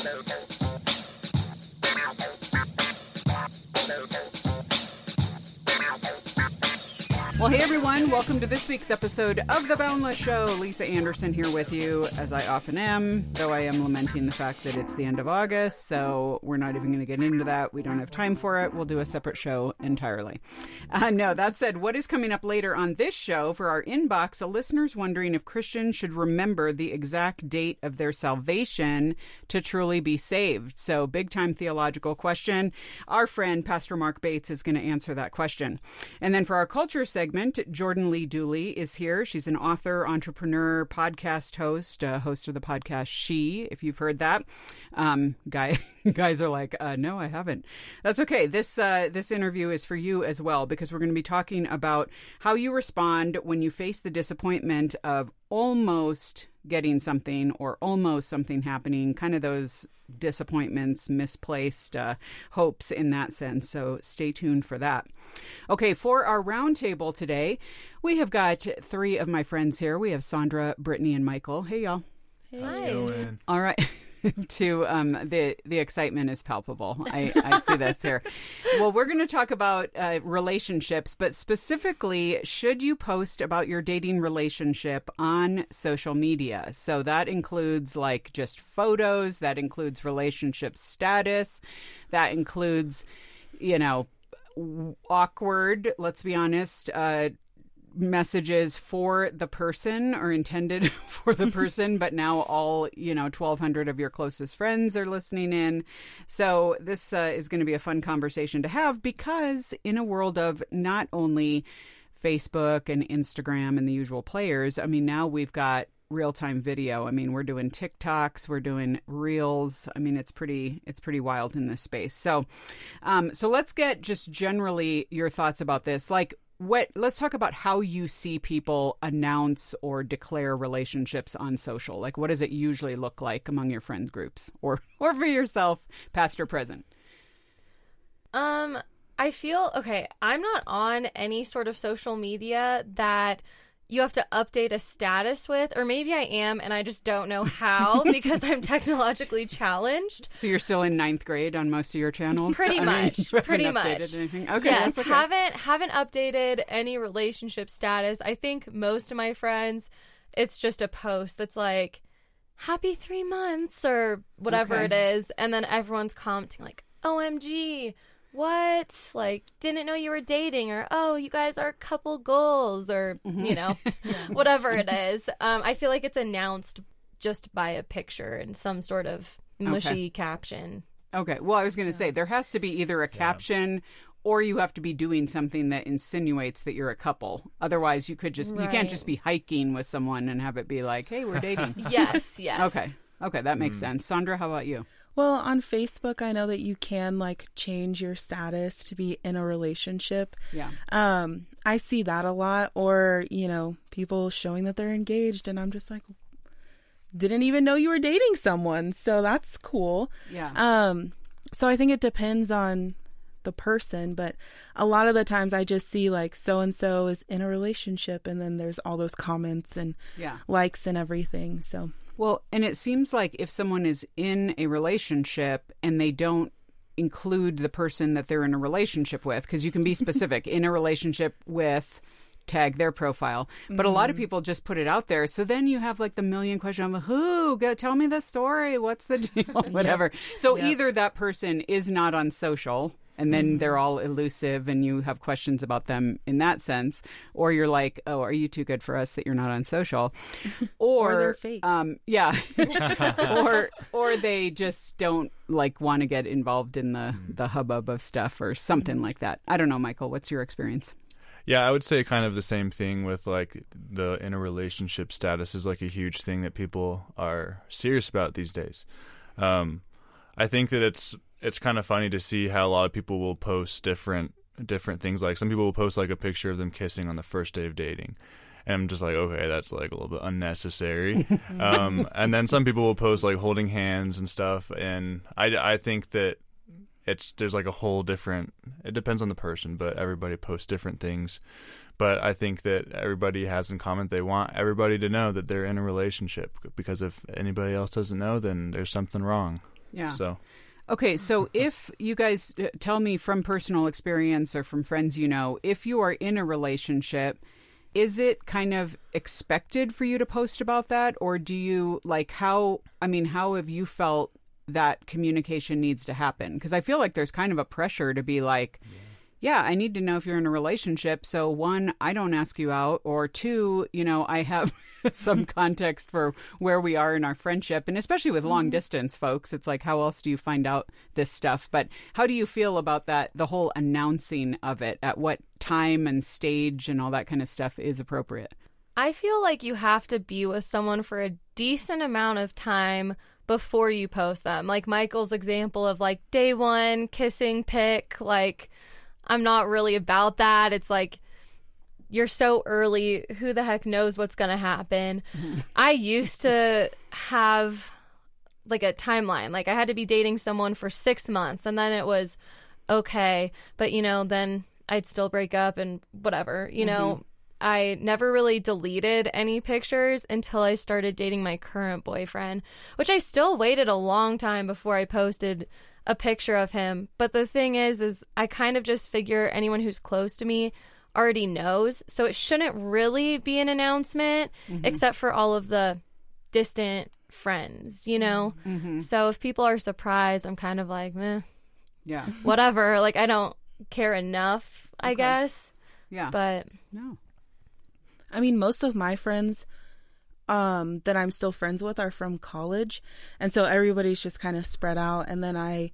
Well, hey everyone, welcome to this week's episode of The Boundless Show. Lisa Anderson here with you, as I often am, though I am lamenting the fact that it's the end of August, so we're not even going to get into that. We don't have time for it. We'll do a separate show entirely. No, that said, what is coming up later on this show for our inbox, a listener's wondering if Christians should remember the exact date of their salvation to truly be saved. So, big-time theological question. Our friend, Pastor Mark Bates, is going to answer that question. And then for our culture segment, Jordan Lee Dooley is here. She's an author, entrepreneur, podcast host, host of the podcast She, if you've heard that. Guys are like, no, I haven't. That's okay. This interview is for you as well, because we're going to be talking about how you respond when you face the disappointment of almost getting something or almost something happening, kind of those disappointments, misplaced hopes in that sense. So stay tuned for that. Okay, for our roundtable today, we have got three of my friends here. We have Sandra, Brittany, and Michael. Hey, y'all. Hey. How's it going? All right. The excitement is palpable. I see this here. Well, we're going to talk about relationships, but specifically, should you post about your dating relationship on social media? So that includes like just photos, that includes relationship status, that includes, awkward, let's be honest, messages for the person or intended for the person, but now all, 1,200 of your closest friends are listening in. So this is going to be a fun conversation to have, because in a world of not only Facebook and Instagram and the usual players, I mean, now we've got real-time video. I mean, we're doing TikToks, we're doing Reels. I mean, it's pretty wild in this space. So let's get just generally your thoughts about this. Like, let's talk about how you see people announce or declare relationships on social. Like, what does it usually look like among your friend groups or for yourself, past or present? I feel, okay, I'm not on any sort of social media that you have to update a status with, or maybe I am and I just don't know how because I'm technologically challenged. So you're still in 9th grade on most of your channels? Pretty much. Pretty much. Anything? Okay, yes, that's okay. haven't updated any relationship status. I think most of my friends, it's just a post that's like, happy 3 months or whatever it is. And then everyone's commenting like, OMG, what? Like, didn't know you were dating, or, oh, you guys are couple goals, or, whatever it is. I feel like it's announced just by a picture and some sort of mushy caption. Okay. Well, I was going to say, there has to be either a caption or you have to be doing something that insinuates that you're a couple. Otherwise, you could just, you can't just be hiking with someone and have it be like, hey, we're dating. Yes. Okay, that makes sense. Sandra, how about you? Well, on Facebook, I know that you can change your status to be in a relationship. Yeah. I see that a lot, or, people showing that they're engaged, and I'm just like, didn't even know you were dating someone. So that's cool. Yeah. So I think it depends on the person, but a lot of the times I just see so-and-so is in a relationship, and then there's all those comments and likes and everything. So. Well, and it seems like if someone is in a relationship and they don't include the person that they're in a relationship with, because you can be specific, in a relationship with, tag their profile. But a lot of people just put it out there. So then you have the million question of who? Tell me the story. What's the deal? Whatever. So either that person is not on social, and then they're all elusive and you have questions about them in that sense. Or you're like, oh, are you too good for us that you're not on social? Or they're fake. or they just don't want to get involved in the hubbub of stuff or something like that. I don't know, Michael, what's your experience? Yeah, I would say kind of the same thing with the in a relationship status is a huge thing that people are serious about these days. I think that it's kind of funny to see how a lot of people will post different things. Like some people will post a picture of them kissing on the first day of dating. And I'm just like, okay, that's a little bit unnecessary. And then some people will post holding hands and stuff. And I think that there's a whole different, it depends on the person, but everybody posts different things. But I think that everybody has in common, they want everybody to know that they're in a relationship, because if anybody else doesn't know, then there's something wrong. Yeah. So. Okay, so if you guys tell me from personal experience or from friends you know, if you are in a relationship, is it kind of expected for you to post about that? Or do you, like, how have you felt that communication needs to happen? Because I feel like there's kind of a pressure to be like, yeah, I need to know if you're in a relationship. So one, I don't ask you out, or two, I have some context for where we are in our friendship. And especially with long distance folks, it's like, how else do you find out this stuff? But how do you feel about that, the whole announcing of it? At what time and stage and all that kind of stuff is appropriate? I feel like you have to be with someone for a decent amount of time before you post them. Like Michael's example of like day one, kissing pic, like, I'm not really about that. It's like, you're so early. Who the heck knows what's going to happen? I used to have like a timeline. Like I had to be dating someone for 6 months and then it was okay. But, then I'd still break up and whatever, I never really deleted any pictures until I started dating my current boyfriend, which I still waited a long time before I posted a picture of him. But the thing is I kind of just figure anyone who's close to me already knows. So it shouldn't really be an announcement except for all of the distant friends, So if people are surprised, I'm kind of like, meh. Yeah. Whatever. Like, I don't care enough, I guess. Yeah. But no. I mean, most of my friends that I'm still friends with are from college. And so everybody's just kind of spread out. And then I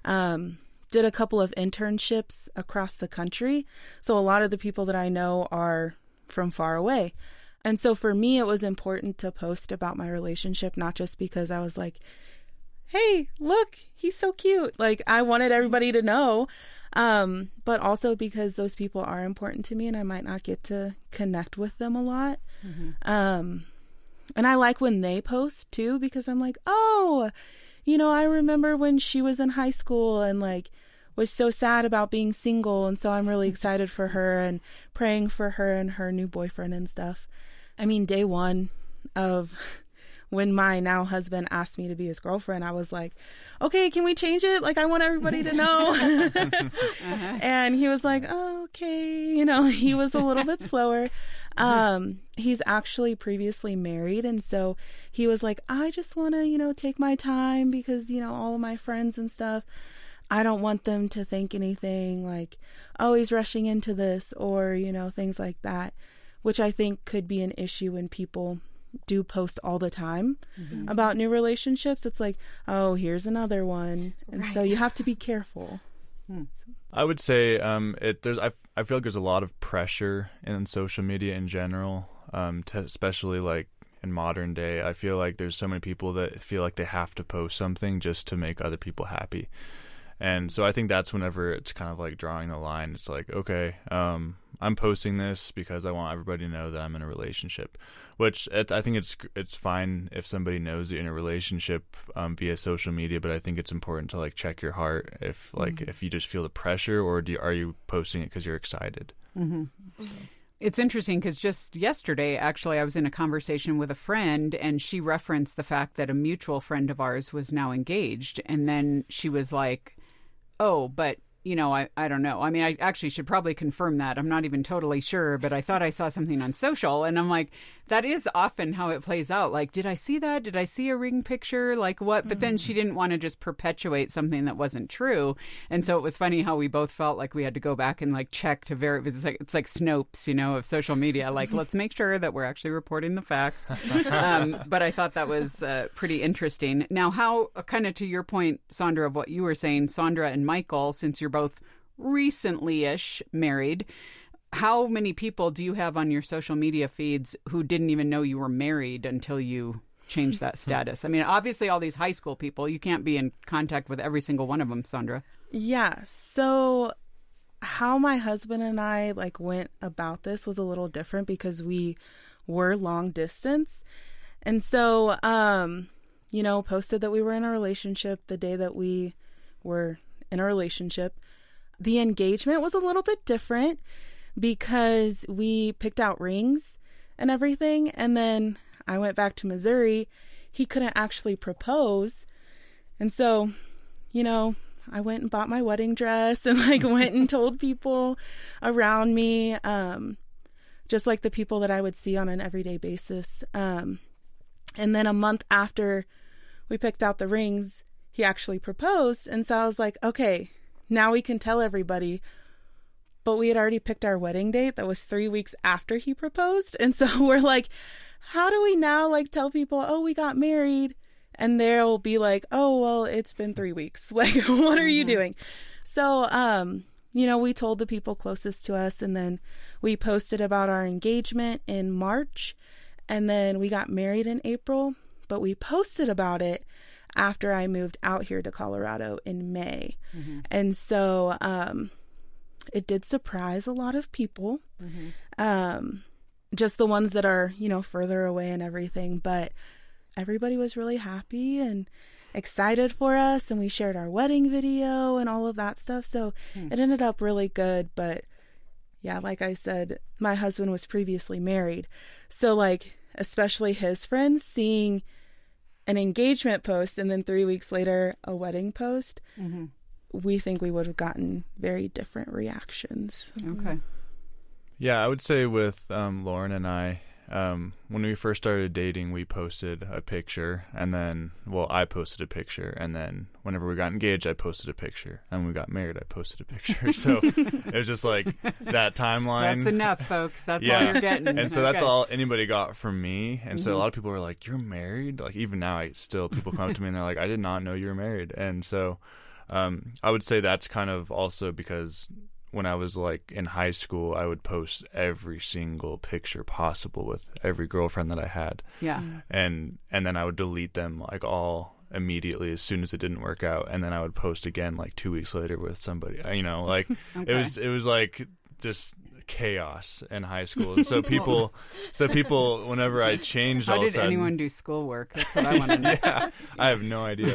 did a couple of internships across the country. So a lot of the people that I know are from far away. And so for me, it was important to post about my relationship, not just because I was like, hey, look, he's so cute. Like I wanted everybody to know. But also because those people are important to me and I might not get to connect with them a lot. And I like when they post too, because I'm like, oh, I remember when she was in high school and like was so sad about being single. And so I'm really excited for her and praying for her and her new boyfriend and stuff. I mean, day one of when my now husband asked me to be his girlfriend, I was like, okay, can we change it? Like, I want everybody to know. And he was like, oh, okay. He was a little bit slower. He's actually previously married. And so he was like, I just want to, take my time because, all of my friends and stuff, I don't want them to think anything like, oh, he's rushing into this or, things like that, which I think could be an issue when people do post all the time about new relationships. It's like, oh, here's another one. And so you have to be careful. I would say I feel like there's a lot of pressure in social media in general, especially like in modern day. I feel like there's so many people that feel like they have to post something just to make other people happy. And so I think that's whenever it's kind of like drawing the line. It's like, okay, I'm posting this because I want everybody to know that I'm in a relationship, which I think it's fine if somebody knows you're in a relationship via social media, but I think it's important to like check your heart if if you just feel the pressure or are you posting it because you're excited? It's interesting because just yesterday, actually, I was in a conversation with a friend and she referenced the fact that a mutual friend of ours was now engaged. And then she was like, oh, but I don't know. I mean, I actually should probably confirm that. I'm not even totally sure, but I thought I saw something on social and I'm like, that is often how it plays out. Like, did I see that? Did I see a ring picture? Like what? But then she didn't want to just perpetuate something that wasn't true. And so it was funny how we both felt like we had to go back and like check to verify. It's like Snopes, of social media. Like, let's make sure that we're actually reporting the facts. But I thought that was pretty interesting. Now, how, kind of to your point, Sandra, of what you were saying, Sandra and Michael, since you're both recently-ish married, how many people do you have on your social media feeds who didn't even know you were married until you changed that status? I mean, obviously all these high school people, you can't be in contact with every single one of them, Sandra. Yeah. So how my husband and I went about this was a little different because we were long distance. And so, posted that we were in a relationship the day that we were in a relationship. The engagement was a little bit different because we picked out rings and everything. And then I went back to Missouri. He couldn't actually propose. And so, you know, I went and bought my wedding dress and like went and told people around me, just like the people that I would see on an everyday basis. And then a month after we picked out the rings, he actually proposed. And so I was like, okay, now we can tell everybody. But we had already picked our wedding date. That was 3 weeks after he proposed. And so we're like, how do we now like tell people, oh, we got married? And they'll be like, oh, well, it's been 3 weeks. Like, what are you doing? So, you know, we told the people closest to us, and then we posted about our engagement in March, and then we got married in April, but we posted about it after I moved out here to Colorado in May. Mm-hmm. And so it did surprise a lot of people, just the ones that are, you know, further away and everything, but everybody was really happy and excited for us, and we shared our wedding video and all of that stuff. So it ended up really good. But yeah, like I said, my husband was previously married. So like, especially his friends seeing an engagement post and then 3 weeks later a wedding post, we think we would have gotten very different reactions. Okay. Yeah, I would say with Lauren and I, when we first started dating, we posted a picture, and then, well, I posted a picture, and then whenever we got engaged, I posted a picture, and when we got married, I posted a picture. So it was just like that timeline. That's enough, folks. That's all you're getting. And so that's all anybody got from me. And so a lot of people were like, "You're married?" Like even now, people come up to me and they're like, "I did not know you were married." And so I would say that's kind of also because when I was like in high school, I would post every single picture possible with every girlfriend that I had. Yeah. And then I would delete them like all immediately as soon as it didn't work out. And then I would post again like 2 weeks later with somebody, you know, like it was like just chaos in high school. And so people whenever I changed, how all of a did sudden, anyone do schoolwork? That's what I want to know. Yeah, I have no idea,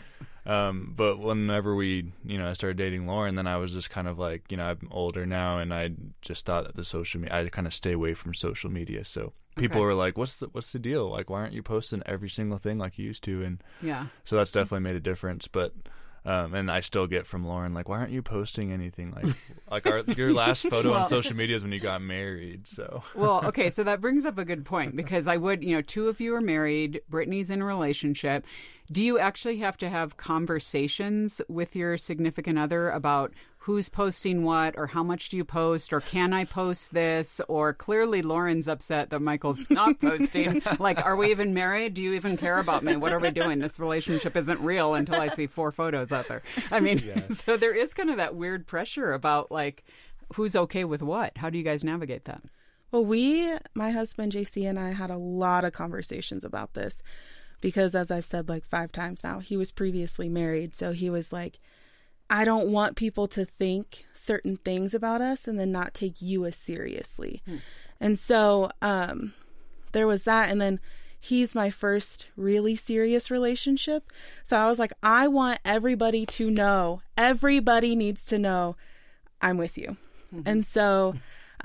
but whenever I started dating Lauren, then I was just kind of like, you know, I'm older now, and I just thought that the social media, I kind of stay away from social media. So people were like, what's the deal? Like, why aren't you posting every single thing like you used to? And so that's definitely made a difference. But and I still get from Lauren, like, why aren't you posting anything? Like your last photo on social media is when you got married. So well, okay, so that brings up a good point, because I would, you know, 2 of you are married, Brittany's in a relationship. Do you actually have to have conversations with your significant other about who's posting what, or how much do you post, or can I post this, or clearly Lauren's upset that Michael's not posting? Like, are we even married? Do you even care about me? What are we doing? This relationship isn't real until I see 4 photos out there. I mean, so there is kind of that weird pressure about like who's okay with what. How do you guys navigate that? Well, my husband JC and I had a lot of conversations about this, because as I've said like 5 times now, he was previously married. So he was like, I don't want people to think certain things about us and then not take you as seriously. And so there was that. And then he's my first really serious relationship. So I was like, I want everybody to know, everybody needs to know I'm with you. And so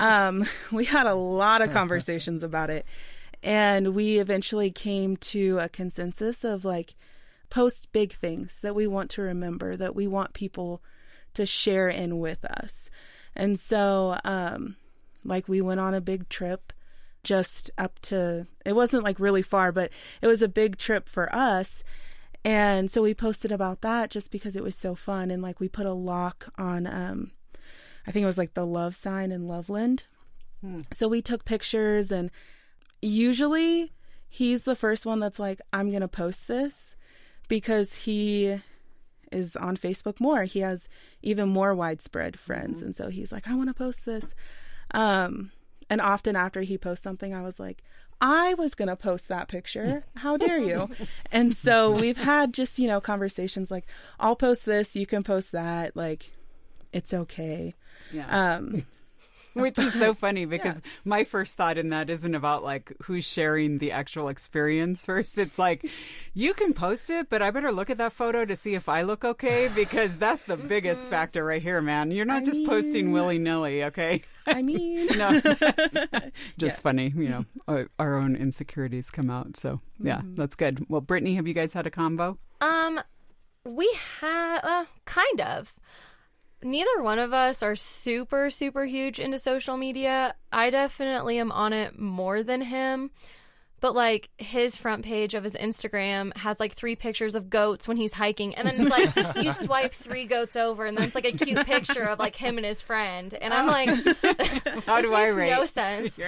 we had a lot of conversations about it. And we eventually came to a consensus of like, post big things that we want to remember, that we want people to share in with us. And so, like we went on a big trip just up to, it wasn't like really far, but it was a big trip for us. And so we posted about that just because it was so fun. And like we put a lock on, I think it was like the love sign in Loveland. So we took pictures, and usually he's the first one that's like, I'm going to post this, because he is on Facebook more. He has even more widespread friends. And so he's like, I want to post this. And often after he posts something, I was like, I was going to post that picture. How dare you? And so we've had just, you know, conversations like, I'll post this, you can post that. Like, it's okay. Yeah. Which is so funny, because my first thought in that isn't about like who's sharing the actual experience first. It's like, you can post it, but I better look at that photo to see if I look okay, because that's the biggest factor right here, man. You're not just posting willy-nilly, okay? I mean, no, just funny, you know, our own insecurities come out. So yeah, that's good. Well, Brittany, have you guys had a combo? We have, kind of. Neither one of us are super, super huge into social media. I definitely am on it more than him. But, like, his front page of his Instagram has, like, 3 pictures of goats when he's hiking. And then it's, like, you swipe 3 goats over, and then it's, like, a cute picture of, like, him and his friend. And I'm like, how do I rate? Makes no sense.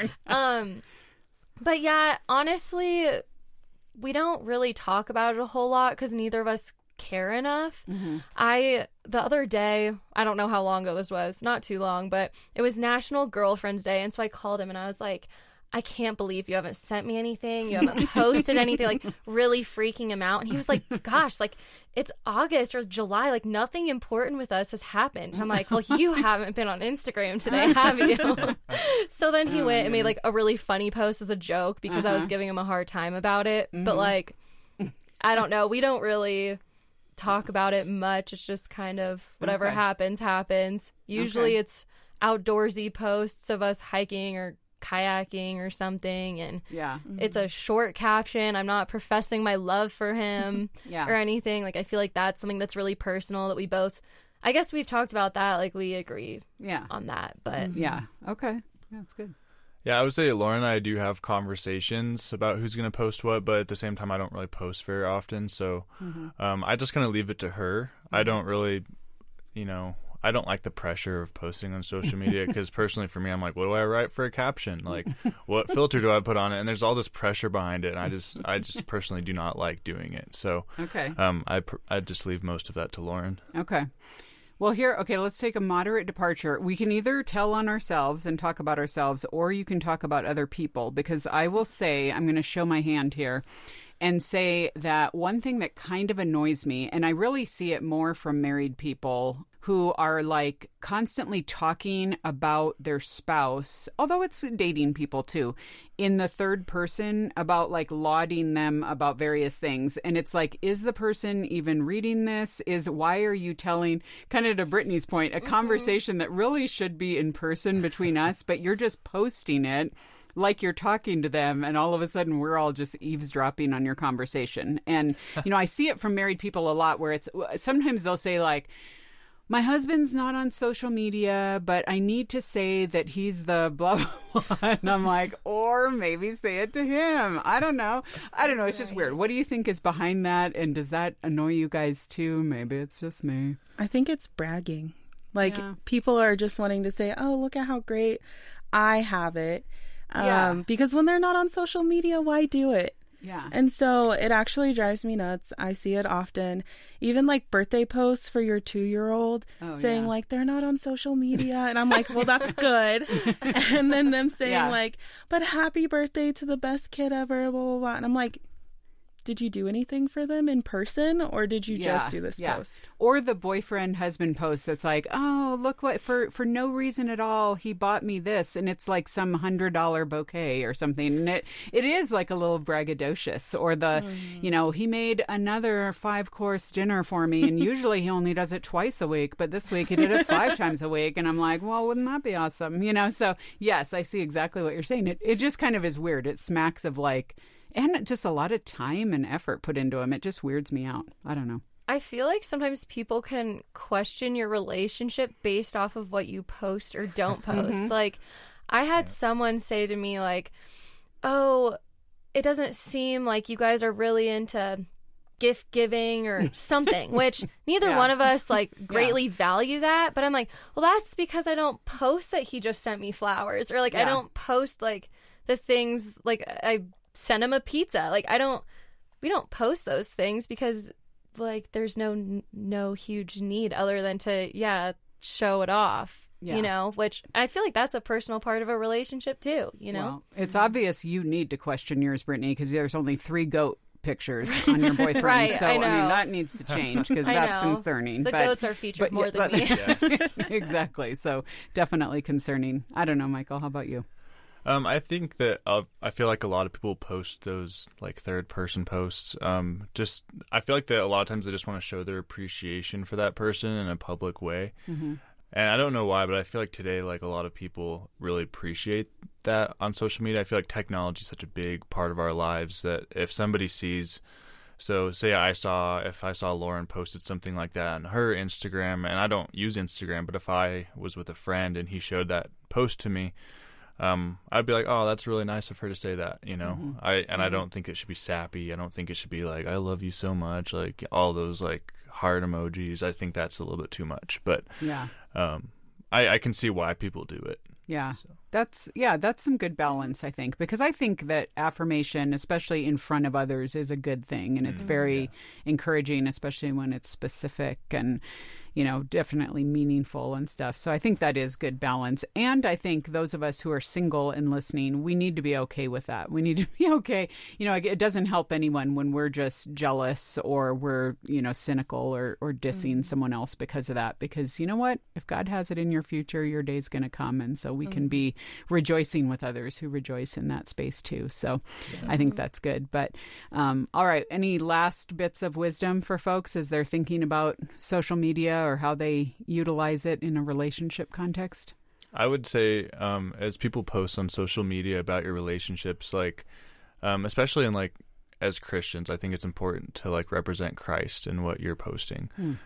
But, yeah, honestly, we don't really talk about it a whole lot because neither of us care enough. The other day, I don't know how long ago this was, not too long, but it was National Girlfriends Day. And so I called him, and I was like, I can't believe you haven't sent me anything. You haven't posted anything, like really freaking him out. And he was like, gosh, like it's August or July. Like nothing important with us has happened. And I'm like, well, you haven't been on Instagram today, have you? So then he went and made like a really funny post as a joke because I was giving him a hard time about it. But like, I don't know. We don't really talk about it much. It's just kind of whatever happens. Usually it's outdoorsy posts of us hiking or kayaking or something, and it's a short caption. I'm not professing my love for him or anything. Like I feel like that's something that's really personal that we both, I guess we've talked about that, like we agree on that. But okay, that's good. Yeah, I would say Lauren and I do have conversations about who's going to post what, but at the same time I don't really post very often, so I just kind of leave it to her. I don't really, I don't like the pressure of posting on social media because personally for me, I'm like, what do I write for a caption? Like, what filter do I put on it? And there's all this pressure behind it, and I just personally do not like doing it. So, I just leave most of that to Lauren. Okay. Well, let's take a moderate departure. We can either tell on ourselves and talk about ourselves, or you can talk about other people, because I will say, I'm going to show my hand here and say that one thing that kind of annoys me, and I really see it more from married people who are like constantly talking about their spouse, although it's dating people too, in the third person about like lauding them about various things. And it's like, is the person even reading this? Why are you telling, kind of to Brittany's point, a conversation that really should be in person between us, but you're just posting it like you're talking to them, and all of a sudden we're all just eavesdropping on your conversation. And, I see it from married people a lot where it's, sometimes they'll say like, my husband's not on social media, but I need to say that he's the blah, blah, blah. And I'm like, or maybe say it to him. I don't know. It's just weird. What do you think is behind that? And does that annoy you guys too? Maybe it's just me. I think it's bragging. Like people are just wanting to say, oh, look at how great I have it. Because when they're not on social media, why do it? Yeah. And so it actually drives me nuts. I see it often. Even like birthday posts for your 2-year-old saying like they're not on social media. And I'm like, well, that's good. And then them saying like, but happy birthday to the best kid ever, blah, blah, blah. And I'm like, did you do anything for them in person, or did you just do this post? Or the boyfriend husband post that's like, oh, look what, for no reason at all, he bought me this, and it's like some $100 bouquet or something, and it is like a little braggadocious. Or the he made another 5-course dinner for me, and usually he only does it twice a week, but this week he did it 5 times a week, and I'm like, well, wouldn't that be awesome? So yes, I see exactly what you're saying. It just kind of is weird. It smacks of like, and just a lot of time and effort put into them. It just weirds me out. I don't know. I feel like sometimes people can question your relationship based off of what you post or don't post. Like, I had someone say to me, like, oh, it doesn't seem like you guys are really into gift giving or something, which neither one of us like greatly value that. But I'm like, well, that's because I don't post that he just sent me flowers, or like I don't post like the things, like I send him a pizza. Like we don't post those things because like there's no huge need other than to show it off, which I feel like that's a personal part of a relationship too, Well, it's obvious you need to question yours, Brittany, because there's only 3 goat pictures on your boyfriend. Right, so I know. That needs to change because that's concerning. The goats are featured more than me. Yes. Exactly. So definitely concerning. I don't know, Michael, how about you? I think that I feel like a lot of people post those like third person posts. I feel like that a lot of times they just want to show their appreciation for that person in a public way. And I don't know why, but I feel like today, like a lot of people really appreciate that on social media. I feel like technology is such a big part of our lives that if somebody sees So say if I saw Lauren posted something like that on her Instagram, and I don't use Instagram, but if I was with a friend and he showed that post to me, I'd be like, oh, that's really nice of her to say that, you know. I don't think it should be sappy. I don't think it should be like, I love you so much, like all those like heart emojis. I think that's a little bit too much, but Yeah. I can see why people do it. Yeah. So. That's some good balance, I think, because I think that affirmation, especially in front of others, is a good thing, and it's very encouraging, especially when it's specific and, you know, definitely meaningful and stuff. So I think that is good balance. And I think those of us who are single and listening, we need to be okay with that. We need to be okay. You know, it doesn't help anyone when we're just jealous or we're, you know, cynical or dissing someone else because of that. Because you know what? If God has it in your future, your day's going to come. And so we can be rejoicing with others who rejoice in that space too. So I think that's good. But all right. Any last bits of wisdom for folks as they're thinking about social media or how they utilize it in a relationship context? I would say, as people post on social media about your relationships, like, especially in like as Christians, I think it's important to like represent Christ in what you're posting.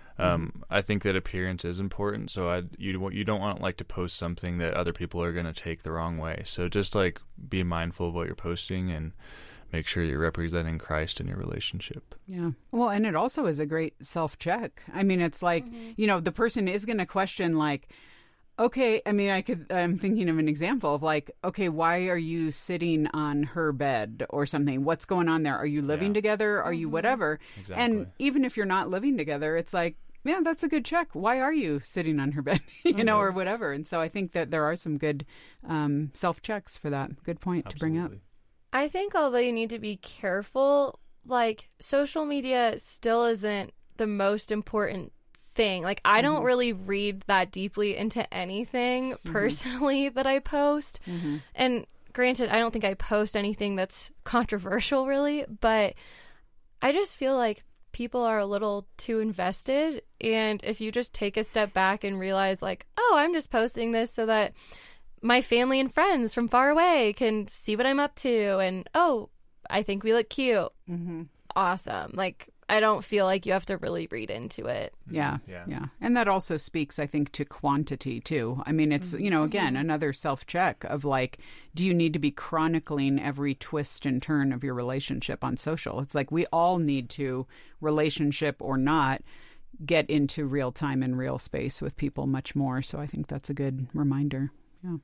I think that appearance is important, so you don't want like to post something that other people are going to take the wrong way. So just like be mindful of what you're posting and make sure you're representing Christ in your relationship. Yeah. Well, and it also is a great self-check. I mean, it's like, you know, the person is going to question like, okay, I mean, I'm thinking of an example of like, okay, why are you sitting on her bed or something? What's going on there? Are you living together? Are you whatever? Exactly. And even if you're not living together, it's like, yeah, that's a good check. Why are you sitting on her bed, you know, or whatever? And so I think that there are some good self-checks for that. Good point to bring up. I think although you need to be careful, like social media still isn't the most important thing. Like I don't really read that deeply into anything personally that I post. And granted, I don't think I post anything that's controversial really, but I just feel like people are a little too invested. And if you just take a step back and realize like, oh, I'm just posting this so that my family and friends from far away can see what I'm up to, and oh, I think we look cute. Awesome. Like I don't feel like you have to really read into it. Yeah. And that also speaks, I think, to quantity too. I mean, it's, you know, again, another self-check of like, do you need to be chronicling every twist and turn of your relationship on social? It's like we all need to, relationship or not, get into real time and real space with people much more. So I think that's a good reminder. Yeah.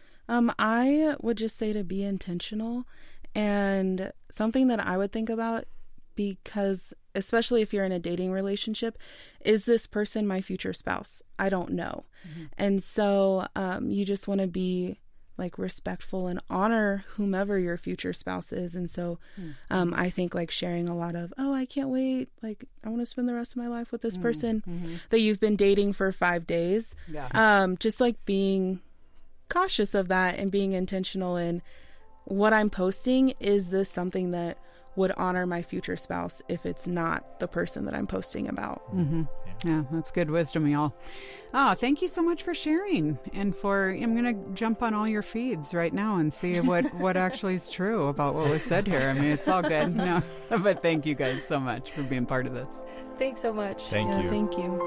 I would just say to be intentional, and something that I would think about, because especially if you're in a dating relationship, is this person my future spouse? I don't know. And so you just want to be like respectful and honor whomever your future spouse is. And so I think like sharing a lot of, oh, I can't wait, like I want to spend the rest of my life with this person that you've been dating for 5 days. Just like being cautious of that and being intentional in what I'm posting. Is this something that would honor my future spouse if it's not the person that I'm posting about? Yeah, that's good wisdom, y'all. Oh, thank you so much for sharing. And I'm going to jump on all your feeds right now and see what actually is true about what was said here. I mean, it's all good. No, but thank you guys so much for being part of this. Thanks so much. Thank you. Thank you.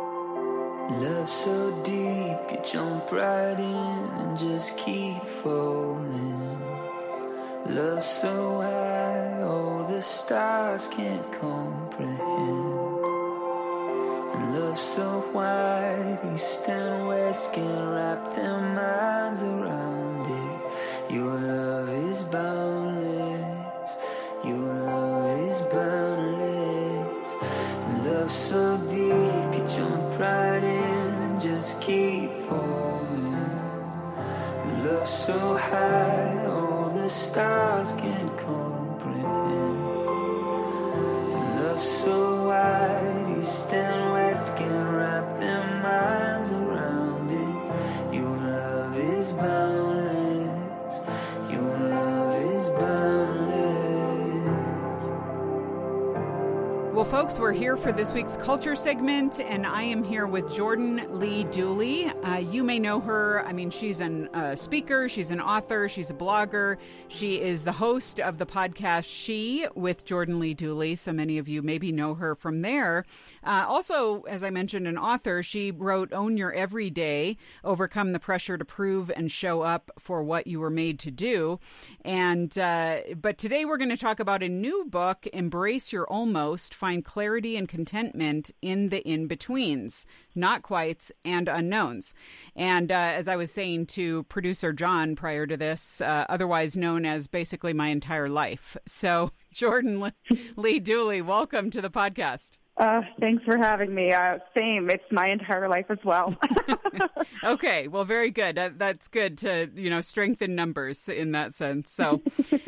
Love so deep, you jump right in and just keep falling. Love so high, all the stars can't comprehend. And love so wide, east and west can't wrap their minds around it. Your love is boundless, your love is boundless. And love so deep, you jump right in and just keep falling. Love so high, all the stars can't comprehend. And love so wide, east and west can't wrap their minds around it. Your love is boundless, your love is boundless. Well, folks, we're here for this week's Culture segment, and I am here with Jordan Lee Dooley. You may know her. I mean, she's a speaker, she's an author, she's a blogger. She is the host of the podcast She with Jordan Lee Dooley, so many of you maybe know her from there. Also, as I mentioned, an author. She wrote Own Your Everyday, Overcome the Pressure to Prove and Show Up for What You Were Made to Do. And but today we're going to talk about a new book, Embrace Your Almost, Find Clarity and Contentment in the In-Betweens, Not Quites, and Unknowns. And as I was saying to producer John prior to this, otherwise known as basically my entire life. So Jordan Lee Dooley, welcome to the podcast. Thanks for having me. Same. It's my entire life as well. Okay. Well, very good. That's good to, strengthen numbers in that sense. So,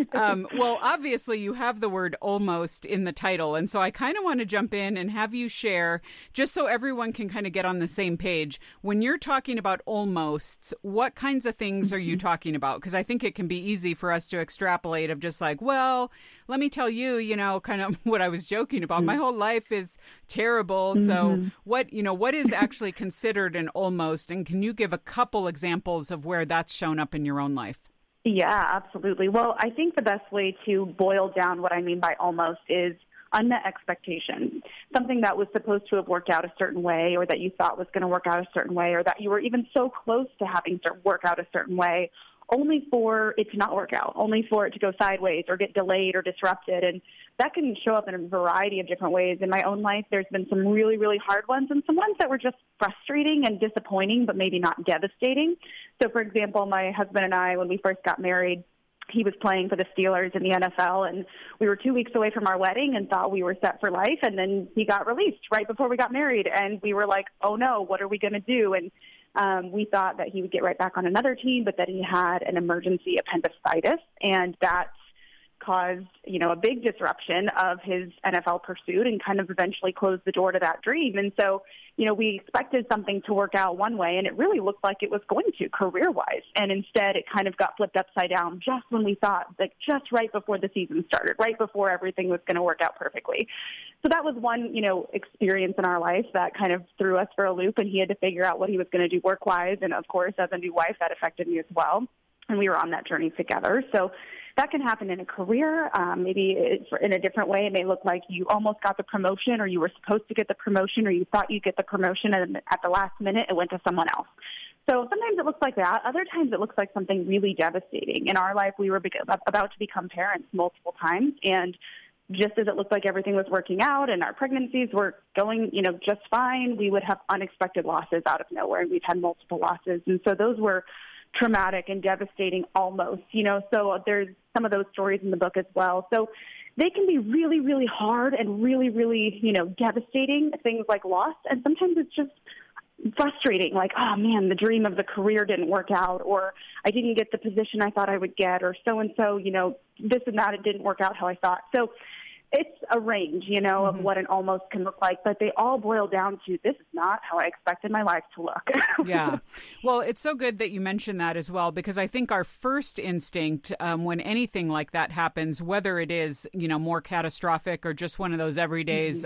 well, obviously you have the word almost in the title. And so I kind of want to jump in and have you share, just so everyone can kind of get on the same page. When you're talking about almosts, what kinds of things are you talking about? Because I think it can be easy for us to extrapolate of just like, well, let me tell you, kind of what I was joking about. My whole life is terrible. So what is actually considered an almost, and can you give a couple examples of where that's shown up in your own life? Yeah, absolutely. Well, I think the best way to boil down what I mean by almost is unmet expectations. Something that was supposed to have worked out a certain way, or that you thought was going to work out a certain way, or that you were even so close to having to work out a certain way, only for it to not work out, only for it to go sideways or get delayed or disrupted. And that can show up in a variety of different ways. In my own life, there's been some really, really hard ones and some ones that were just frustrating and disappointing, but maybe not devastating. So, for example, my husband and I, when we first got married, he was playing for the Steelers in the NFL, and we were 2 weeks away from our wedding and thought we were set for life. And then he got released right before we got married, and we were like, oh, no, what are we going to do? And we thought that he would get right back on another team, but then he had an emergency appendicitis, and that caused, a big disruption of his NFL pursuit and kind of eventually closed the door to that dream. And so, we expected something to work out one way, and it really looked like it was going to career-wise. And instead, it kind of got flipped upside down just when we thought, like just right before the season started, right before everything was going to work out perfectly. So that was one, experience in our life that kind of threw us for a loop, and he had to figure out what he was going to do work-wise. And, of course, as a new wife, that affected me as well. And we were on that journey together. So that can happen in a career. Maybe it's in a different way. It may look like you almost got the promotion, or you were supposed to get the promotion, or you thought you'd get the promotion, and at the last minute it went to someone else. So sometimes it looks like that. Other times it looks like something really devastating. In our life, we were about to become parents multiple times, and just as it looked like everything was working out and our pregnancies were going, just fine, we would have unexpected losses out of nowhere, and we've had multiple losses. And so those were traumatic and devastating almost, so there's some of those stories in the book as well. So they can be really, really hard and really, really, devastating, things like loss. And sometimes it's just frustrating, like, oh man, the dream of the career didn't work out, or I didn't get the position I thought I would get, or so-and-so, this and that, it didn't work out how I thought. So it's a range, of what an almost can look like, but they all boil down to, this is not how I expected my life to look. Yeah. Well, it's so good that you mentioned that as well, because I think our first instinct when anything like that happens, whether it is, more catastrophic or just one of those everydays,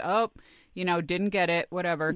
didn't get it, whatever,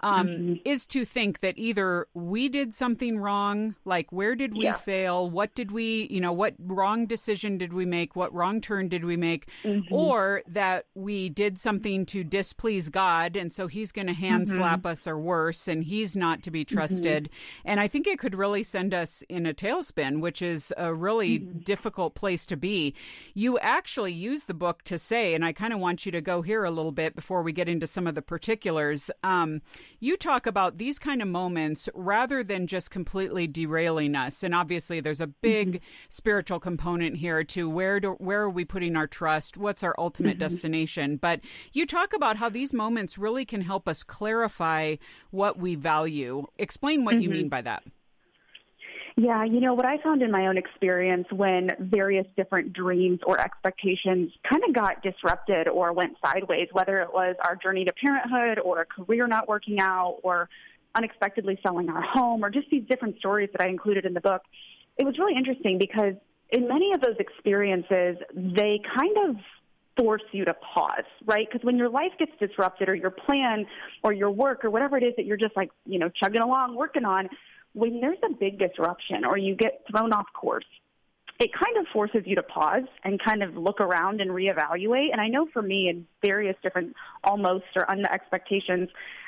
is to think that either we did something wrong, like where did we fail? What did we, what wrong decision did we make? What wrong turn did we make? Or that we did something to displease God, and so he's going to hand slap us or worse, and he's not to be trusted. And I think it could really send us in a tailspin, which is a really difficult place to be. You actually use the book to say, and I kind of want you to go here a little bit before we get into some of the particulars. You talk about these kind of moments rather than just completely derailing us. And obviously there's a big spiritual component here to where are we putting our trust? What's our ultimate destination? But you talk about how these moments really can help us clarify what we value. Explain what you mean by that. Yeah, what I found in my own experience when various different dreams or expectations kind of got disrupted or went sideways, whether it was our journey to parenthood or a career not working out or unexpectedly selling our home or just these different stories that I included in the book, it was really interesting because in many of those experiences, they kind of force you to pause, right? Because when your life gets disrupted or your plan or your work or whatever it is that you're just like, chugging along, working on, when there's a big disruption or you get thrown off course, it kind of forces you to pause and kind of look around and reevaluate. And I know for me in various different almost or unmet expectations,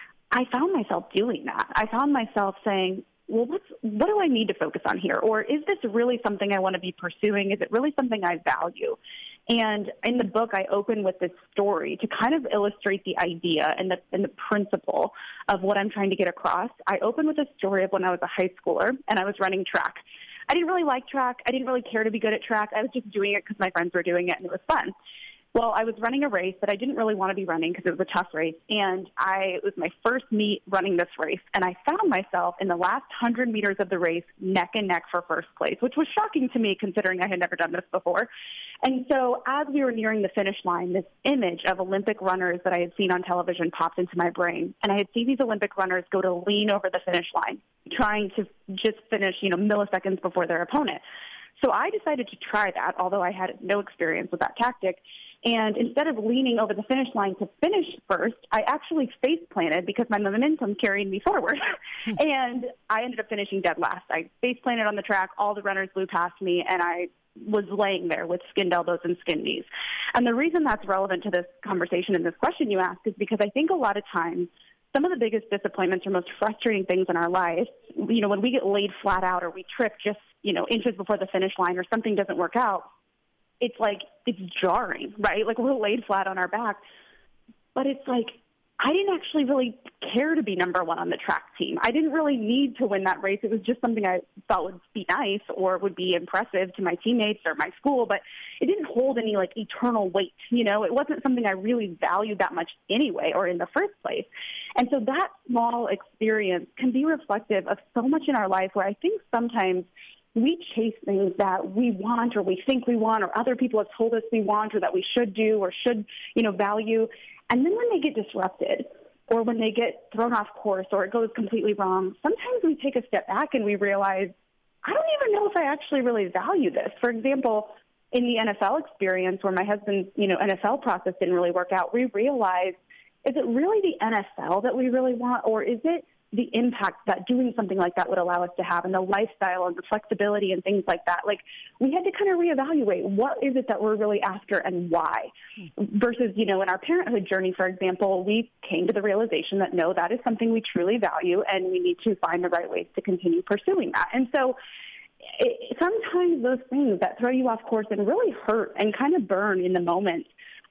I found myself doing that. I found myself saying, well, what do I need to focus on here? Or is this really something I want to be pursuing? Is it really something I value? And in the book, I open with this story to kind of illustrate the idea and the principle of what I'm trying to get across. I open with a story of when I was a high schooler and I was running track. I didn't really like track. I didn't really care to be good at track. I was just doing it because my friends were doing it and it was fun. Well, I was running a race that I didn't really want to be running because it was a tough race, and it was my first meet running this race, and I found myself in the last 100 meters of the race neck and neck for first place, which was shocking to me considering I had never done this before. And so as we were nearing the finish line, this image of Olympic runners that I had seen on television popped into my brain, and I had seen these Olympic runners go to lean over the finish line, trying to just finish, milliseconds before their opponent. So I decided to try that, although I had no experience with that tactic. And instead of leaning over the finish line to finish first, I actually face planted because my momentum carried me forward. And I ended up finishing dead last. I face planted on the track. All the runners blew past me, and I was laying there with skinned elbows and skinned knees. And the reason that's relevant to this conversation and this question you asked is because I think a lot of times some of the biggest disappointments or most frustrating things in our lives, when we get laid flat out or we trip just, inches before the finish line or something doesn't work out, it's like, it's jarring, right? Like we're laid flat on our back. But it's like, I didn't actually really care to be number one on the track team. I didn't really need to win that race. It was just something I thought would be nice or would be impressive to my teammates or my school, but it didn't hold any like eternal weight. It wasn't something I really valued that much anyway or in the first place. And so that small experience can be reflective of so much in our life where I think sometimes we chase things that we want or we think we want or other people have told us we want or that we should do or should, value. And then when they get disrupted or when they get thrown off course or it goes completely wrong, sometimes we take a step back and we realize, I don't even know if I actually really value this. For example, in the NFL experience where my husband's, NFL process didn't really work out, we realized, is it really the NFL that we really want, or is it the impact that doing something like that would allow us to have and the lifestyle and the flexibility and things like that? Like, we had to kind of reevaluate what is it that we're really after and why versus, in our parenthood journey, for example, we came to the realization that no, that is something we truly value and we need to find the right ways to continue pursuing that. And so sometimes those things that throw you off course and really hurt and kind of burn in the moment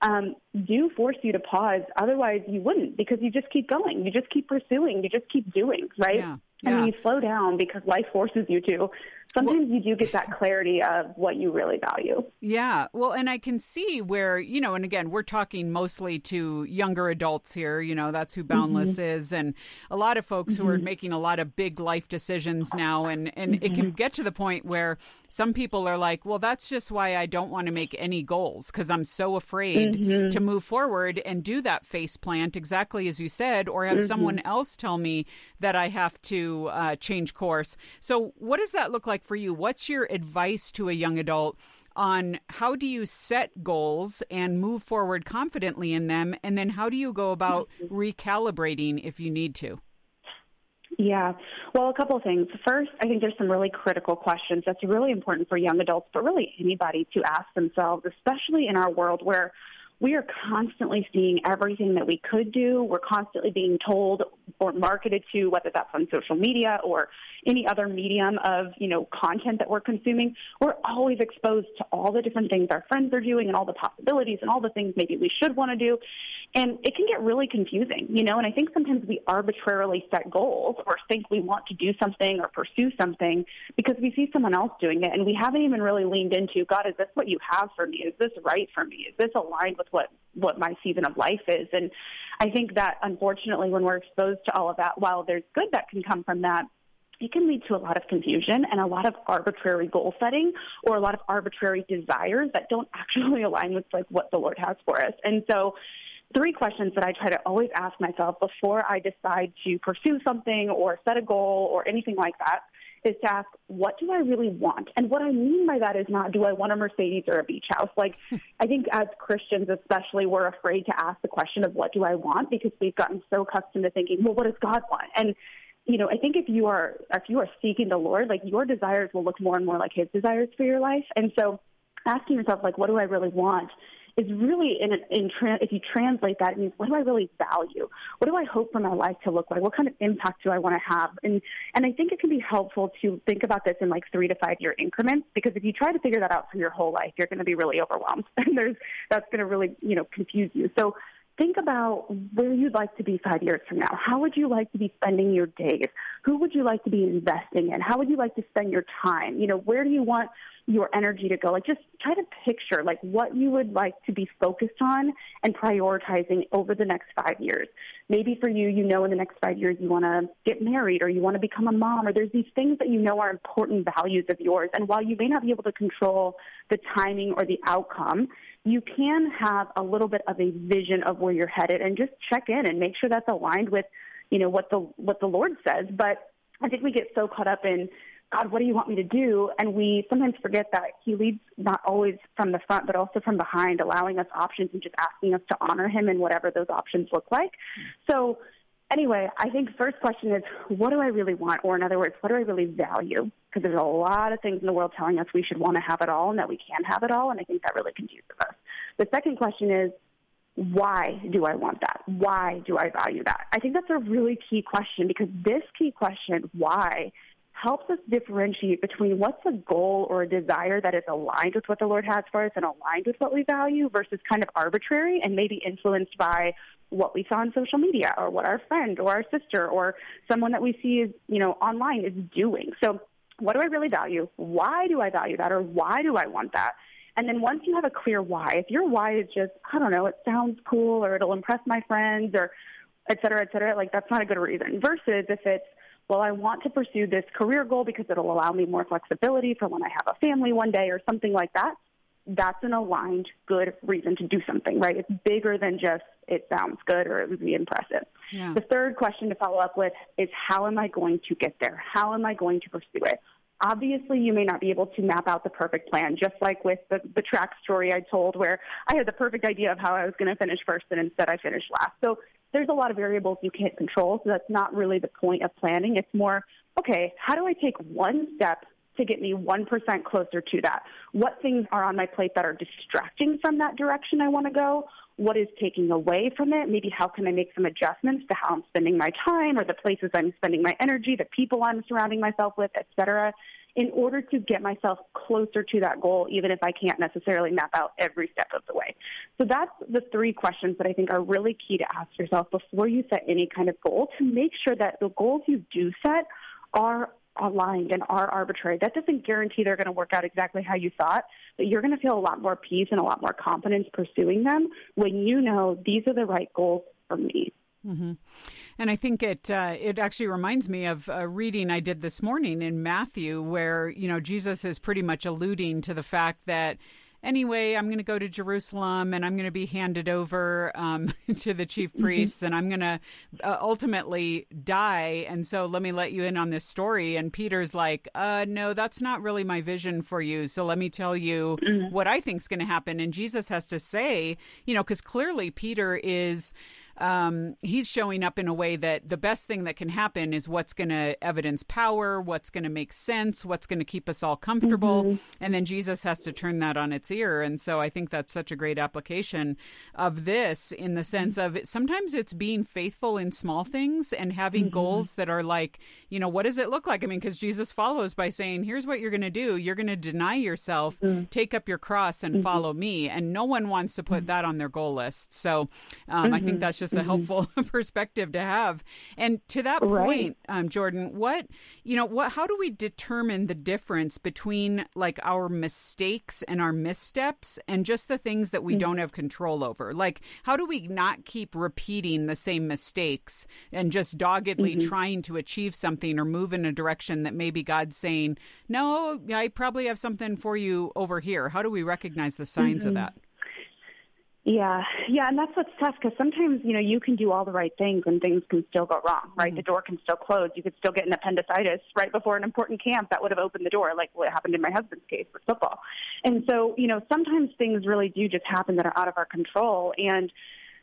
do force you to pause. Otherwise, you wouldn't, because you just keep going. You just keep pursuing. You just keep doing, right? Yeah. And when you slow down because life forces you to, sometimes you do get that clarity of what you really value. Yeah. Well, and I can see where, and again, we're talking mostly to younger adults here, that's who Boundless is. And a lot of folks who are making a lot of big life decisions now. And it can get to the point where some people are like, well, that's just why I don't want to make any goals, because I'm so afraid to move forward and do that face plant, exactly as you said, or have someone else tell me that I have to change course. So what does that look like for you? What's your advice to a young adult on how do you set goals and move forward confidently in them? And then how do you go about recalibrating if you need to? Yeah. Well, a couple of things. First, I think there's some really critical questions that's really important for young adults, but really anybody to ask themselves, especially in our world where we are constantly seeing everything that we could do. We're constantly being told or marketed to, whether that's on social media or any other medium of, content that we're consuming. We're always exposed to all the different things our friends are doing and all the possibilities and all the things maybe we should want to do. And it can get really confusing, and I think sometimes we arbitrarily set goals or think we want to do something or pursue something because we see someone else doing it, and we haven't even really leaned into, God, is this what you have for me? Is this right for me? Is this aligned with what my season of life is? And I think that, unfortunately, when we're exposed to all of that, while there's good that can come from that, it can lead to a lot of confusion and a lot of arbitrary goal setting or a lot of arbitrary desires that don't actually align with what the Lord has for us. And so 3 questions that I try to always ask myself before I decide to pursue something or set a goal or anything like that is to ask, what do I really want? And what I mean by that is not, do I want a Mercedes or a beach house? Like, I think as Christians especially, we're afraid to ask the question of what do I want, because we've gotten so accustomed to thinking, well, what does God want? And, you know, I think if you are seeking the Lord, like, your desires will look more and more like his desires for your life. And so asking yourself, like, what do I really want, is really, if you translate that, it means, what do I really value? What do I hope for my life to look like? What kind of impact do I want to have? And I think it can be helpful to think about this in like 3 to 5 year increments, because if you try to figure that out for your whole life, you're going to be really overwhelmed, and that's going to really, you know, confuse you. So think about where you'd like to be 5 years from now. How would you like to be spending your days? Who would you like to be investing in? How would you like to spend your time? You know, where do you want your energy to go? Like, just try to picture like what you would like to be focused on and prioritizing over the next 5 years. Maybe for you, you know, in the next 5 years, you want to get married, or you want to become a mom, or there's these things that you know are important values of yours. And while you may not be able to control the timing or the outcome, you can have a little bit of a vision of where you're headed, and just check in and make sure that's aligned with, you know, what the Lord says. But I think we get so caught up in, God, what do you want me to do? And we sometimes forget that he leads not always from the front, but also from behind, allowing us options and just asking us to honor him in whatever those options look like. So anyway, I think first question is, what do I really want? Or in other words, what do I really value? Because there's a lot of things in the world telling us we should want to have it all and that we can't have it all. And I think that really confuses us. The second question is, why do I want that? Why do I value that? I think that's a really key question, because this key question, why, helps us differentiate between what's a goal or a desire that is aligned with what the Lord has for us and aligned with what we value, versus kind of arbitrary and maybe influenced by what we saw on social media, or what our friend or our sister or someone that we see is, you know, online is doing. So what do I really value? Why do I value that? Or why do I want that? And then once you have a clear why, if your why is just, I don't know, it sounds cool, or it'll impress my friends, or et cetera, like, that's not a good reason. Versus if it's, well, I want to pursue this career goal because it'll allow me more flexibility for when I have a family one day, or something like that, that's an aligned, good reason to do something, right? It's bigger than just, it sounds good or it would be impressive. Yeah. The third question to follow up with is, how am I going to get there? How am I going to pursue it? Obviously, you may not be able to map out the perfect plan, just like with the track story I told, where I had the perfect idea of how I was going to finish first, and instead I finished last. So there's a lot of variables you can't control, so that's not really the point of planning. It's more, okay, how do I take one step to get me 1% closer to that? What things are on my plate that are distracting from that direction I want to go? What is taking away from it? Maybe how can I make some adjustments to how I'm spending my time, or the places I'm spending my energy, the people I'm surrounding myself with, et cetera, in order to get myself closer to that goal, even if I can't necessarily map out every step of the way. So that's the 3 questions that I think are really key to ask yourself before you set any kind of goal, to make sure that the goals you do set are aligned and are arbitrary. That doesn't guarantee they're going to work out exactly how you thought, but you're going to feel a lot more peace and a lot more confidence pursuing them when you know these are the right goals for me. Mm-hmm. And I think it actually reminds me of a reading I did this morning in Matthew, where, you know, Jesus is pretty much alluding to the fact that, anyway, I'm going to go to Jerusalem and I'm going to be handed over to the chief priests, and I'm going to ultimately die. And so let me let you in on this story. And Peter's like, no, that's not really my vision for you. So let me tell you what I think is going to happen. And Jesus has to say, you know, because clearly Peter is... he's showing up in a way that the best thing that can happen is what's going to evidence power, what's going to make sense, what's going to keep us all comfortable. And then Jesus has to turn that on its ear. And so I think that's such a great application of this, in the sense of sometimes it's being faithful in small things and having goals that are like, you know, what does it look like? I mean, because Jesus follows by saying, here's what you're going to do. You're going to deny yourself, take up your cross and follow me. And no one wants to put that on their goal list. So I think that's just a helpful perspective to have. And to that point, Jordan, how do we determine the difference between like our mistakes and our missteps and just the things that we don't have control over? Like, how do we not keep repeating the same mistakes and just doggedly trying to achieve something or move in a direction that maybe God's saying, no, I probably have something for you over here? How do we recognize the signs of that? Yeah, and that's what's tough because sometimes, you can do all the right things and things can still go wrong, right? Mm-hmm. The door can still close. You could still get an appendicitis right before an important camp that would have opened the door, like what happened in my husband's case with football. And so, sometimes things really do just happen that are out of our control. And,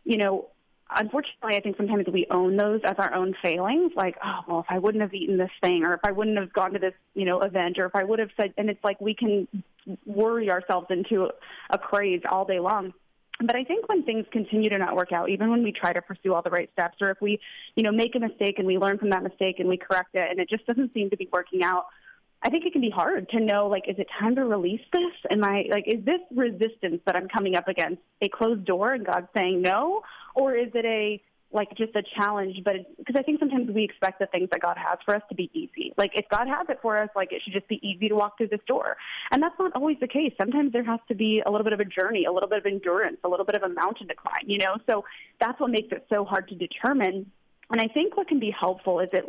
unfortunately, I think sometimes we own those as our own failings, like, oh, well, if I wouldn't have eaten this thing, or if I wouldn't have gone to this, event, or if I would have said, and it's like we can worry ourselves into a craze all day long. But I think when things continue to not work out, even when we try to pursue all the right steps, or if we, make a mistake and we learn from that mistake and we correct it and it just doesn't seem to be working out, I think it can be hard to know, is it time to release this? Is this resistance that I'm coming up against a closed door and God's saying no? Or is it just a challenge? But because I think sometimes we expect the things that God has for us to be easy. If God has it for us, it should just be easy to walk through this door. And that's not always the case. Sometimes there has to be a little bit of a journey, a little bit of endurance, a little bit of a mountain to climb, So that's what makes it so hard to determine. And I think what can be helpful is at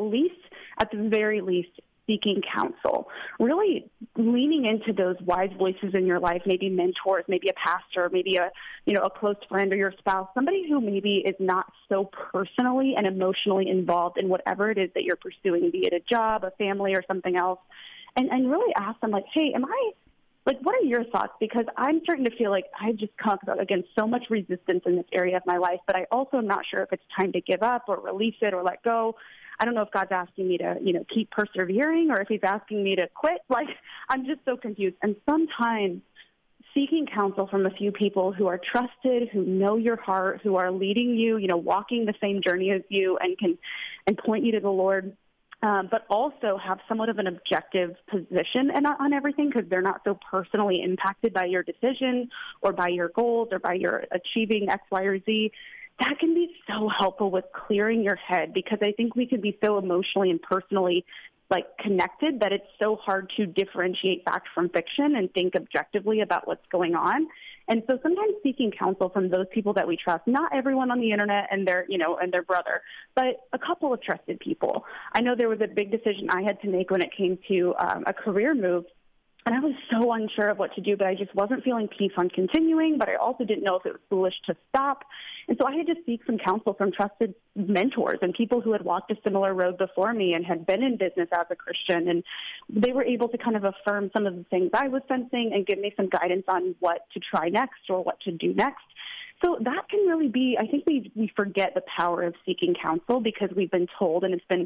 the very least, seeking counsel, really leaning into those wise voices in your life, maybe mentors, maybe a pastor, maybe a close friend or your spouse, somebody who maybe is not so personally and emotionally involved in whatever it is that you're pursuing, be it a job, a family, or something else, and really ask them, hey, what are your thoughts? Because I'm starting to feel like I've just come up against so much resistance in this area of my life, but I also am not sure if it's time to give up or release it or let go. I don't know if God's asking me to, keep persevering or if he's asking me to quit. I'm just so confused. And sometimes seeking counsel from a few people who are trusted, who know your heart, who are leading you, walking the same journey as you and point you to the Lord, but also have somewhat of an objective position on everything because they're not so personally impacted by your decision or by your goals or by your achieving X, Y, or Z. That can be so helpful with clearing your head because I think we can be so emotionally and personally connected that it's so hard to differentiate fact from fiction and think objectively about what's going on. And so sometimes seeking counsel from those people that we trust, not everyone on the internet and their brother, but a couple of trusted people. I know there was a big decision I had to make when it came to a career move. And I was so unsure of what to do, but I just wasn't feeling peace on continuing, but I also didn't know if it was foolish to stop. And so I had to seek some counsel from trusted mentors and people who had walked a similar road before me and had been in business as a Christian. And they were able to kind of affirm some of the things I was sensing and give me some guidance on what to try next or what to do next. So that can really be, I think we forget the power of seeking counsel because we've been told and it's been,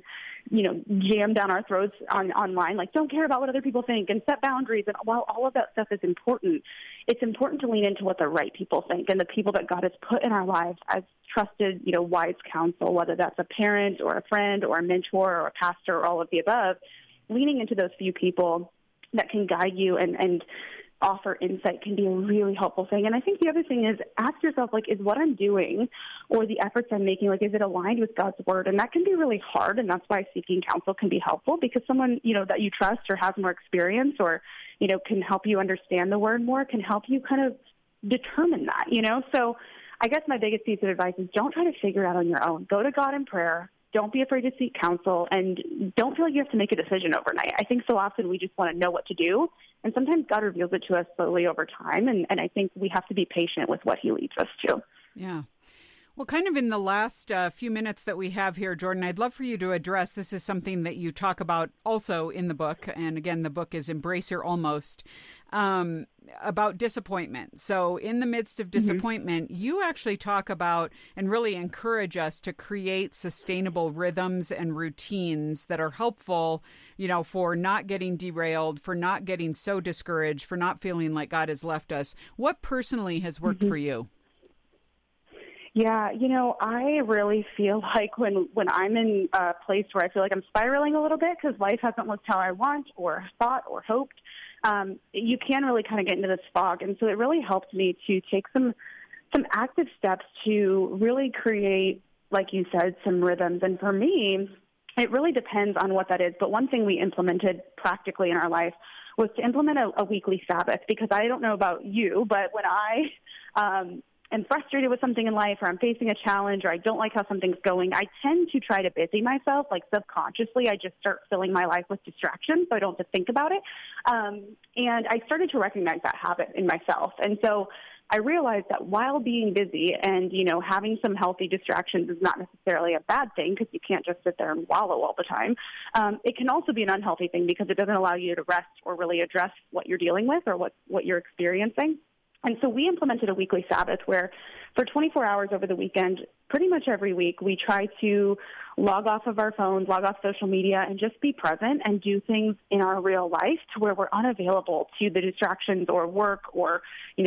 jammed down our throats online, don't care about what other people think and set boundaries. And while all of that stuff is important, it's important to lean into what the right people think and the people that God has put in our lives as trusted, wise counsel, whether that's a parent or a friend or a mentor or a pastor or all of the above, leaning into those few people that can guide you and offer insight can be a really helpful thing. And I think the other thing is ask yourself, is what I'm doing or the efforts I'm making, is it aligned with God's word? And that can be really hard. And that's why seeking counsel can be helpful because someone, that you trust or has more experience or, can help you understand the word more, can help you kind of determine that, So I guess my biggest piece of advice is don't try to figure it out on your own. Go to God in prayer. Don't be afraid to seek counsel, and don't feel like you have to make a decision overnight. I think so often we just want to know what to do, and sometimes God reveals it to us slowly over time, and I think we have to be patient with what he leads us to. Yeah. Well, kind of in the last few minutes that we have here, Jordan, I'd love for you to address, this is something that you talk about also in the book, and again, the book is Embrace Your Almost, about disappointment. So in the midst of disappointment, you actually talk about and really encourage us to create sustainable rhythms and routines that are helpful, for not getting derailed, for not getting so discouraged, for not feeling like God has left us. What personally has worked for you? Yeah, I really feel like when I'm in a place where I feel like I'm spiraling a little bit because life hasn't looked how I want or thought or hoped, you can really kind of get into this fog. And so it really helped me to take some active steps to really create, like you said, some rhythms. And for me, it really depends on what that is. But one thing we implemented practically in our life was to implement a weekly Sabbath, because I don't know about you, but when I am frustrated with something in life or I'm facing a challenge or I don't like how something's going, I tend to try to busy myself, subconsciously. I just start filling my life with distractions so I don't have to think about it. And I started to recognize that habit in myself. And so I realized that while being busy and, having some healthy distractions is not necessarily a bad thing because you can't just sit there and wallow all the time. It can also be an unhealthy thing because it doesn't allow you to rest or really address what you're dealing with or what you're experiencing. And so we implemented a weekly Sabbath where for 24 hours over the weekend, pretty much every week, we try to log off of our phones, log off social media, and just be present and do things in our real life to where we're unavailable to the distractions or work or,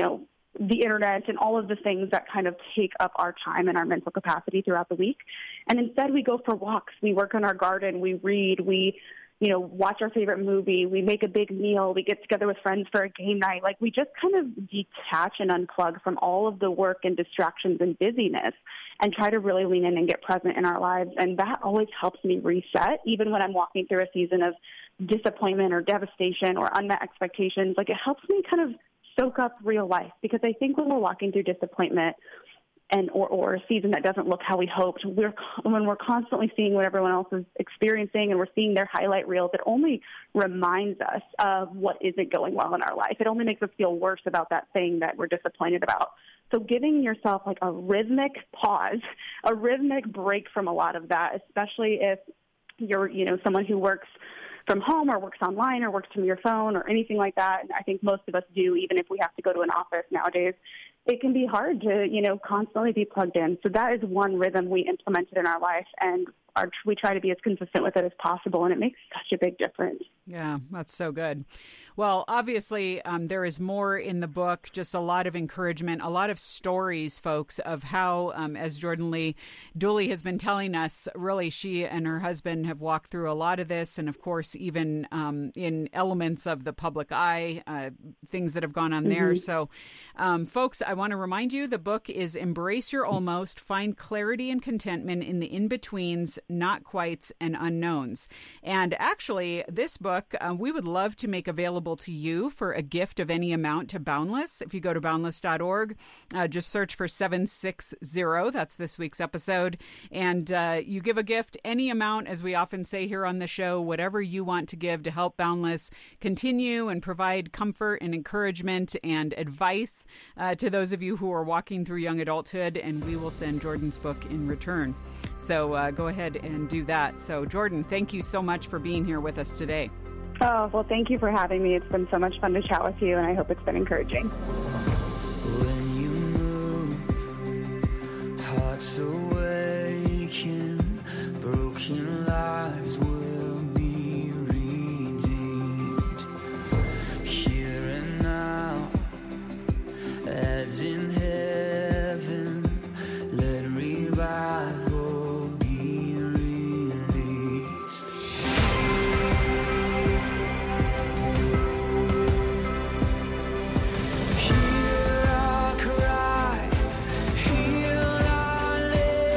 the internet and all of the things that kind of take up our time and our mental capacity throughout the week. And instead we go for walks, we work in our garden, we read, we watch our favorite movie, we make a big meal, we get together with friends for a game night. Like we just kind of detach and unplug from all of the work and distractions and busyness and try to really lean in and get present in our lives. And that always helps me reset, even when I'm walking through a season of disappointment or devastation or unmet expectations. Like it helps me kind of soak up real life, because I think when we're walking through disappointment or a season that doesn't look how we hoped, when we're constantly seeing what everyone else is experiencing and we're seeing their highlight reels, it only reminds us of what isn't going well in our life. It only makes us feel worse about that thing that we're disappointed about. So giving yourself like a rhythmic pause, a rhythmic break from a lot of that, especially if you're, someone who works from home or works online or works from your phone or anything like that. And I think most of us do, even if we have to go to an office nowadays. It can be hard to, constantly be plugged in. So that is one rhythm we implemented in our life, and we try to be as consistent with it as possible, and it makes such a big difference. Yeah, that's so good. Well, obviously, there is more in the book, just a lot of encouragement, a lot of stories, folks, of how, as Jordan Lee Dooley has been telling us, really she and her husband have walked through a lot of this. And of course, even in elements of the public eye, things that have gone on there. So, folks, I want to remind you, the book is Embrace Your Almost, Find Clarity and Contentment in the In-Betweens, Not Quites, and Unknowns. And actually, this book, we would love to make available to you for a gift of any amount to Boundless. If you go to boundless.org, just search for 760. That's this week's episode. And you give a gift, any amount, as we often say here on the show, whatever you want to give to help Boundless continue and provide comfort and encouragement and advice to those of you who are walking through young adulthood. And we will send Jordan's book in return. So go ahead and do that. So, Jordan, thank you so much for being here with us today. Oh, well, thank you for having me. It's been so much fun to chat with you, and I hope it's been encouraging. When you move, hearts awaken, broken lives will be redeemed. Here and now, as in heaven, let revival be released. Hear our cry, heal our land.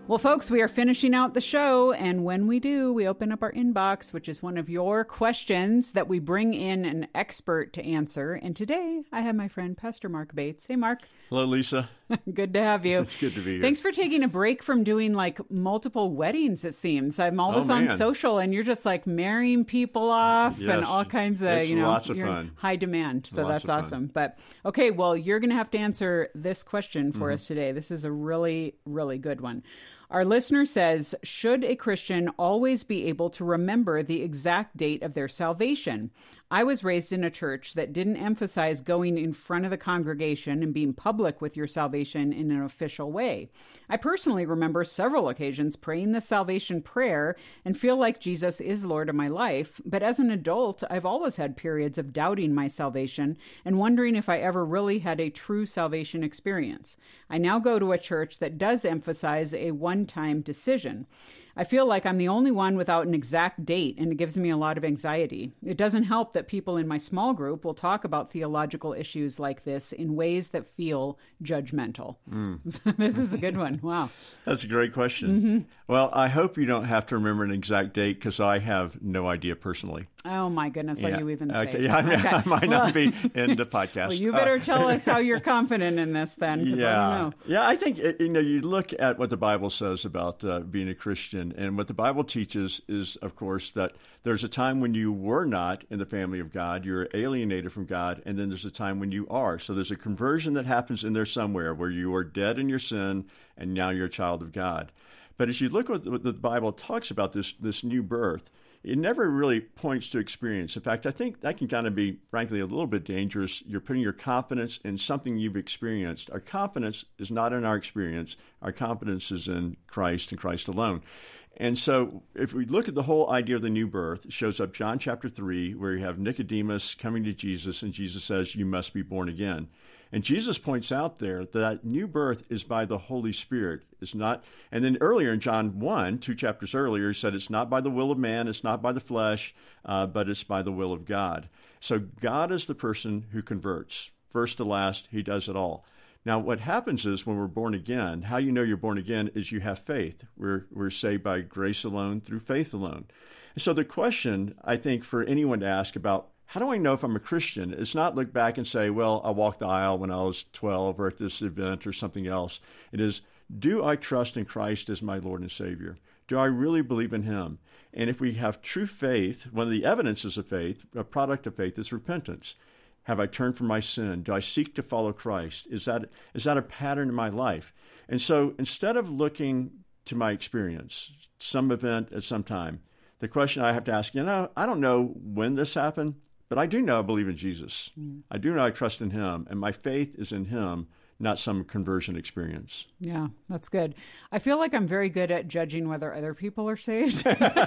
Well, folks, we are finishing out the show, and when we do, we open up our inbox, which is one of your questions that we bring in an expert to answer. And today, I have my friend, Pastor Mark Bates. Hey, Mark. Hello, Lisa. Good to have you. It's good to be here. Thanks for taking a break from doing like multiple weddings, it seems. I'm always on social, and you're just like marrying people off and all kinds of, it's lots of fun. High demand. So Lots that's of awesome. fun. But okay, well, you're going to have to answer this question for us today. This is a really, really good one. Our listener says, should a Christian always be able to remember the exact date of their salvation? I was raised in a church that didn't emphasize going in front of the congregation and being public with your salvation in an official way. I personally remember several occasions praying the salvation prayer and feel like Jesus is Lord of my life. But as an adult, I've always had periods of doubting my salvation and wondering if I ever really had a true salvation experience. I now go to a church that does emphasize a one-time decision. I feel like I'm the only one without an exact date, and it gives me a lot of anxiety. It doesn't help that people in my small group will talk about theological issues like this in ways that feel judgmental. This is a good one. Wow. That's a great question. Well, I hope you don't have to remember an exact date because I have no idea personally. Oh, my goodness. Are you even safe? Okay. Yeah, I might not be in the podcast. Well, you better tell us how you're confident in this then, because I don't know. Yeah, I think, you look at what the Bible says about being a Christian, and what the Bible teaches is, of course, that there's a time when you were not in the family of God, you're alienated from God, and then there's a time when you are. So there's a conversion that happens in there somewhere where you are dead in your sin, and now you're a child of God. But as you look at what the Bible talks about, this new birth, it never really points to experience. In fact, I think that can kind of be, frankly, a little bit dangerous. You're putting your confidence in something you've experienced. Our confidence is not in our experience. Our confidence is in Christ and Christ alone. And so if we look at the whole idea of the new birth, it shows up John chapter 3, where you have Nicodemus coming to Jesus, and Jesus says, you must be born again. And Jesus points out there that new birth is by the Holy Spirit. It's not. And then earlier in John 1, 2 chapters earlier, he said it's not by the will of man, it's not by the flesh, but it's by the will of God. So God is the person who converts. First to last, he does it all. Now, what happens is when we're born again, how you know you're born again is you have faith. We're saved by grace alone, through faith alone. And so the question, I think, for anyone to ask about how do I know if I'm a Christian? It's not look back and say, well, I walked the aisle when I was 12 or at this event or something else. It is, do I trust in Christ as my Lord and Savior? Do I really believe in him? And if we have true faith, one of the evidences of faith, a product of faith, is repentance. Have I turned from my sin? Do I seek to follow Christ? Is that a pattern in my life? And so instead of looking to my experience, some event at some time, the question I have to ask, I don't know when this happened, but I do know I believe in Jesus. I do know I trust in him, and my faith is in him, not some conversion experience. Yeah, that's good. I feel like I'm very good at judging whether other people are saved.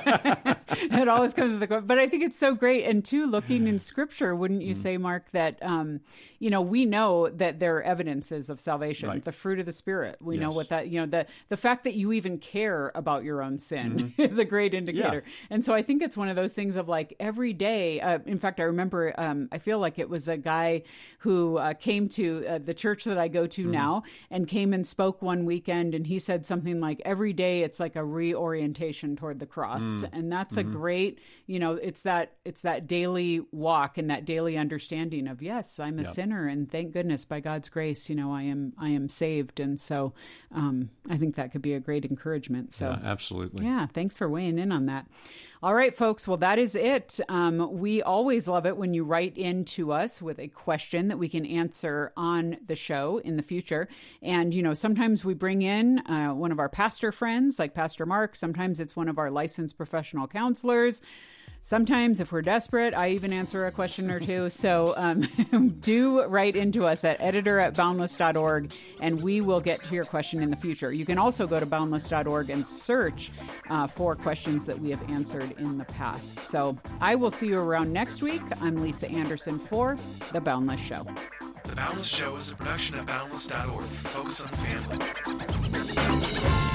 It always comes to the question. But I think it's so great. And too, looking in Scripture, wouldn't you say, Mark, that, we know that there are evidences of salvation, right. The fruit of the Spirit. We know what that, the fact that you even care about your own sin is a great indicator. Yeah. And so I think it's one of those things of like every day. In fact, I remember, I feel like it was a guy who came to the church that I go to now and came and spoke one weekend, and he said something like every day it's like a reorientation toward the cross. And that's a great, it's that daily walk and that daily understanding of, yes, I'm a sinner, and thank goodness by God's grace, I am saved. And so I think that could be a great encouragement. So absolutely. Yeah, thanks for weighing in on that. All right, folks. Well, that is it. We always love it when you write in to us with a question that we can answer on the show in the future. And, sometimes we bring in one of our pastor friends like Pastor Mark. Sometimes it's one of our licensed professional counselors. Sometimes, if we're desperate, I even answer a question or two. So do write into us at editor@boundless.org, and we will get to your question in the future. You can also go to boundless.org and search for questions that we have answered in the past. So I will see you around next week. I'm Lisa Anderson for The Boundless Show. The Boundless Show is a production of boundless.org. Focus on the family.